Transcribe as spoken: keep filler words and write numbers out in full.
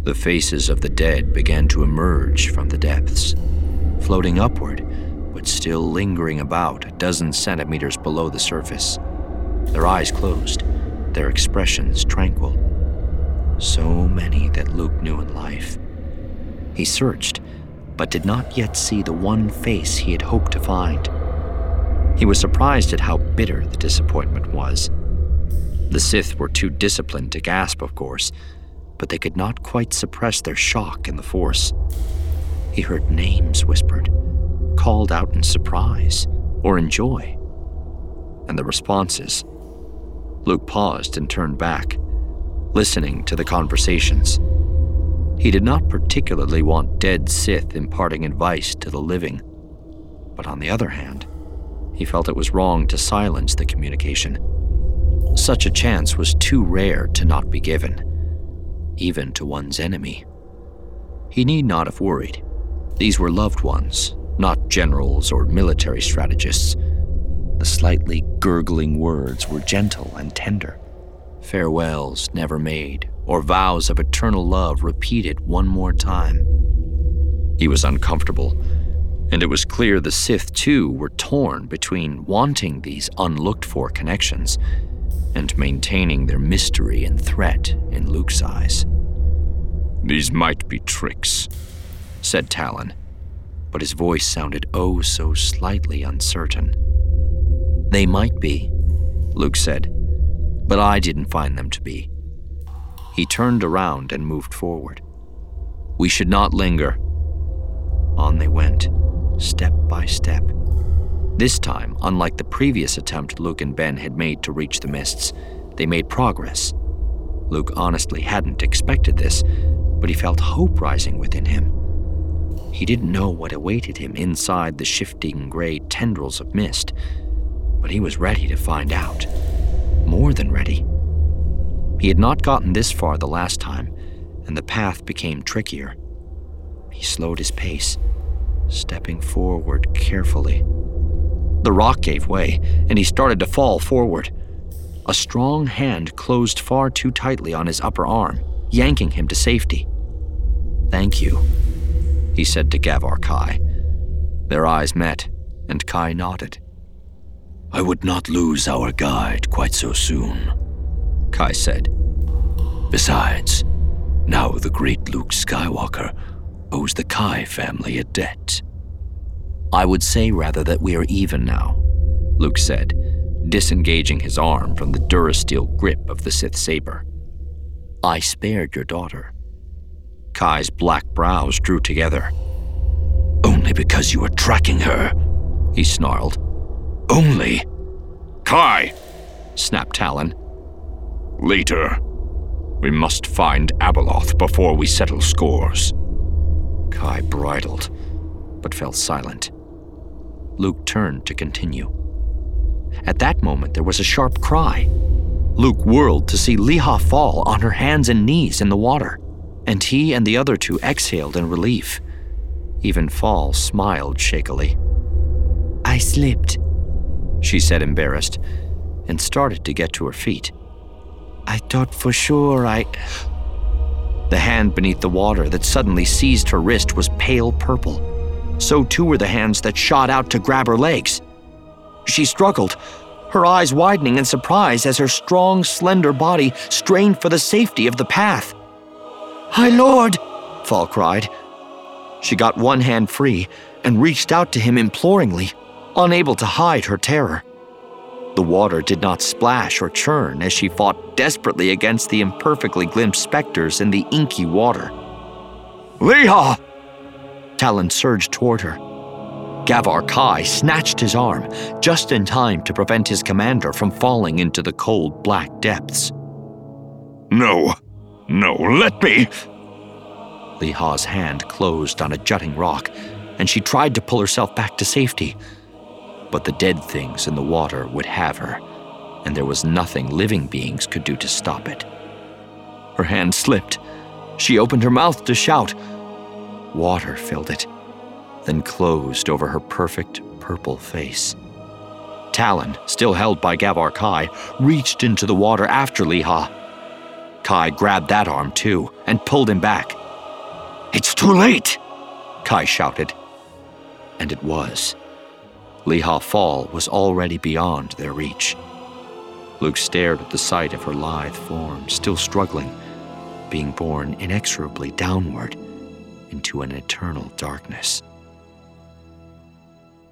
The faces of the dead began to emerge from the depths, floating upward, but still lingering about a dozen centimeters below the surface. Their eyes closed, their expressions tranquil. So many that Luke knew in life. He searched, but did not yet see the one face he had hoped to find. He was surprised at how bitter the disappointment was. The Sith were too disciplined to gasp, of course, but they could not quite suppress their shock in the Force. He heard names whispered, called out in surprise or in joy. And the responses. Luke paused and turned back, listening to the conversations. He did not particularly want dead Sith imparting advice to the living, but on the other hand, he felt it was wrong to silence the communication. Such a chance was too rare to not be given, even to one's enemy. He need not have worried. These were loved ones, not generals or military strategists. The slightly gurgling words were gentle and tender. Farewells never made, or vows of eternal love repeated one more time. He was uncomfortable, and it was clear the Sith too were torn between wanting these unlooked-for connections and maintaining their mystery and threat in Luke's eyes. "These might be tricks," said Talon, but his voice sounded oh so slightly uncertain. "They might be," Luke said, "but I didn't find them to be." He turned around and moved forward. "We should not linger." On they went, step by step. This time, unlike the previous attempt Luke and Ben had made to reach the mists, they made progress. Luke honestly hadn't expected this, but he felt hope rising within him. He didn't know what awaited him inside the shifting gray tendrils of mist, but he was ready to find out. More than ready. He had not gotten this far the last time, and the path became trickier. He slowed his pace, stepping forward carefully. The rock gave way, and he started to fall forward. A strong hand closed far too tightly on his upper arm, yanking him to safety. "Thank you," he said to Gavar Kai. Their eyes met, and Kai nodded. "I would not lose our guide quite so soon," Kai said. "Besides, now the great Luke Skywalker owes the Kai family a debt." "I would say rather that we are even now," Luke said, disengaging his arm from the Durasteel grip of the Sith saber. "I spared your daughter." Kai's black brows drew together. "Only because you were tracking her," he snarled. "Only." "Kai!" snapped Talon. "Later. We must find Abeloth before we settle scores." Kai bridled, but fell silent. Luke turned to continue. At that moment, there was a sharp cry. Luke whirled to see Leha fall on her hands and knees in the water, and he and the other two exhaled in relief. Even Fall smiled shakily. "I slipped," she said, embarrassed, and started to get to her feet. "I thought for sure I..." The hand beneath the water that suddenly seized her wrist was pale purple. So too were the hands that shot out to grab her legs. She struggled, her eyes widening in surprise as her strong, slender body strained for the safety of the path. "My lord!" Fall cried. She got one hand free and reached out to him imploringly, unable to hide her terror. The water did not splash or churn as she fought desperately against the imperfectly glimpsed specters in the inky water. "Leha!" Talon surged toward her. Gavar Kai snatched his arm, just in time to prevent his commander from falling into the cold black depths. "No, no, let me!" Leha's hand closed on a jutting rock, and she tried to pull herself back to safety. But the dead things in the water would have her, and there was nothing living beings could do to stop it. Her hand slipped. She opened her mouth to shout. Water filled it, then closed over her perfect purple face. Talon, still held by Gavar Kai, reached into the water after Leha. Kai grabbed that arm too and pulled him back. It's too late! Kai shouted. And it was. Liha Fall was already beyond their reach. Luke stared at the sight of her lithe form, still struggling, being borne inexorably downward into an eternal darkness.